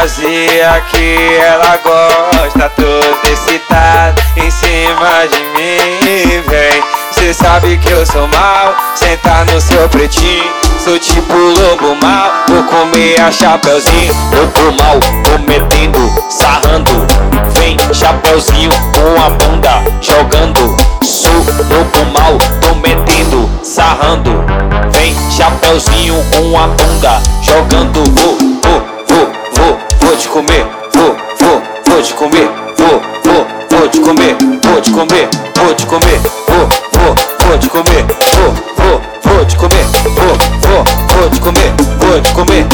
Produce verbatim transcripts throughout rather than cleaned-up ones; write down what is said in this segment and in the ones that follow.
fantasia que ela gosta, toda excitada em cima de mim. Vem, cê sabe que eu sou mal, sentar no seu pretinho, sou tipo lobo mal, vou comer a Chapeuzinho. Lobo mal, tô metendo, sarrando. Vem, Chapeuzinho com a bunda jogando. Sou lobo mal, tô metendo, sarrando. Vem, Chapeuzinho com a bunda jogando. Vou, vou, vou, vou, vou te comer. Vou, vou, vou te comer. Vou, vou, vou te comer. Vou te comer, vou te comer. Vou, vou, vou te comer. Vou, vou, vou te comer. Vou, vou, vou te comer. Vou te comer.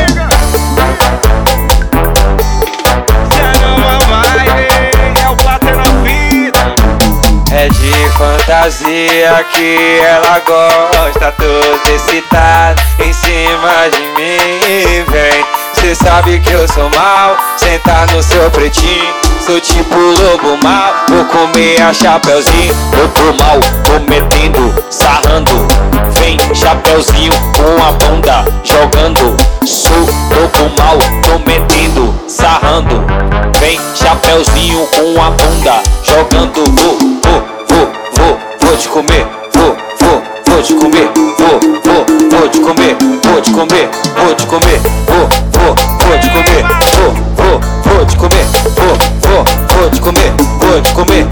É de fantasia que ela gosta, toda excitada em cima de mim. Vem, cê sabe que eu sou mal, sentar no seu pretinho, sou tipo lobo mal, vou comer a Chapeuzinho. Lobo mal, tô metendo, sarrando. Vem, Chapeuzinho com a bunda jogando. Sou lobo mal, tô metendo, sarrando. Vem, Chapeuzinho com a bunda jogando. Vou, vou, vou, vou, vou te comer. Vou, vou, vou te comer. Vou, vou, vou te comer. Vou te comer, vou te comer. Vou, vou, vou te comer. Vou, vou, vou te comer. Vou, vou, vou te comer. Vou te comer.